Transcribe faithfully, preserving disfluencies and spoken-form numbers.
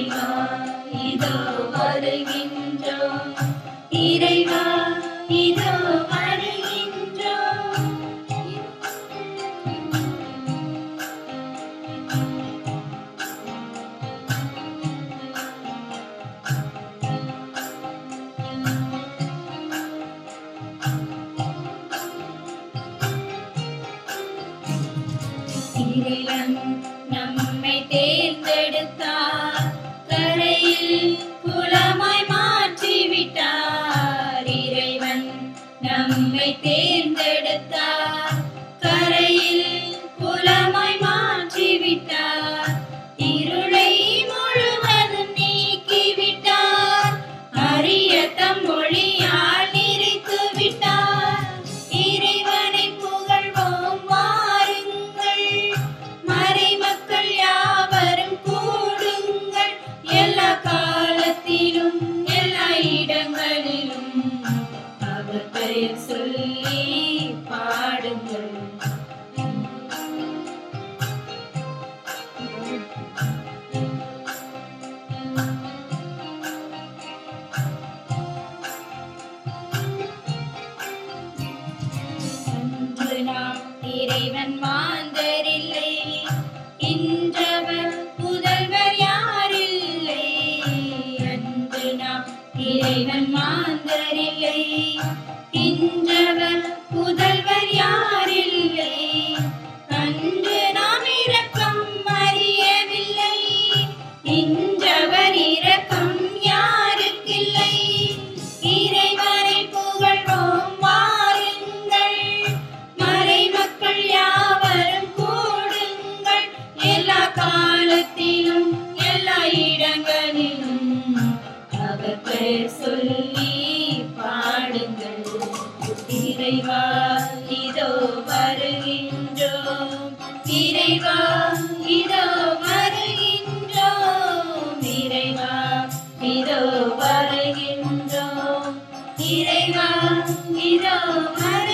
இறைவா இதோ வருகின்றோம். இறைவா இதோ வருகின்றோம். இறைவன் நம்மை தேர்ந்தெடுத்தார், கரையில் குளமாய் மாற்றிவிட்டார். இறைவன் நம்மை தேர்ந்தெடுத்தார், கரையில் குளமாய் மாற்றிவிட்டார். இருளை முழுவதும் நீக்கிவிட்டார், அரிய தம் ஒளியால் நிறைத்து விட்டார். இறைவனை புகழ்வோம் வாருங்கள், மறைமக்கள் யாவரும் கூடுங்கள். எல்லா காலத்திலும் எல்லா இடங்களிலும் அவர் பெயர் சொல்லி பாடுங்கள். அன்று நாம் இறைவன் மாந்தரில்லை, இன்றவர் புதல்வர் யாரில்லை. அன்று நாம் இறைவன் மாந்தரில்லை, இன்றவர் புதல்வர் யாரில்லை. அன்று நாம் இரக்கம் அறியவில்லை, இன்றவர் இரக்கம் யாருக்கில்லை. இறைவனை புகழ்வோம் வாருங்கள், மறைமக்கள் யாவரும் கூடுங்கள். எல்லா காலத்திலும் எல்லா இடங்களிலும் அவர் பெயர் சொல்லி பாடுங்கள். இறைவா இதோ வருகின்றோம். இறைவா இதோ வருகின்றோம். இறைவா இதோ வருகின்றோம். இறைவா இதோ வருகின்றோம்.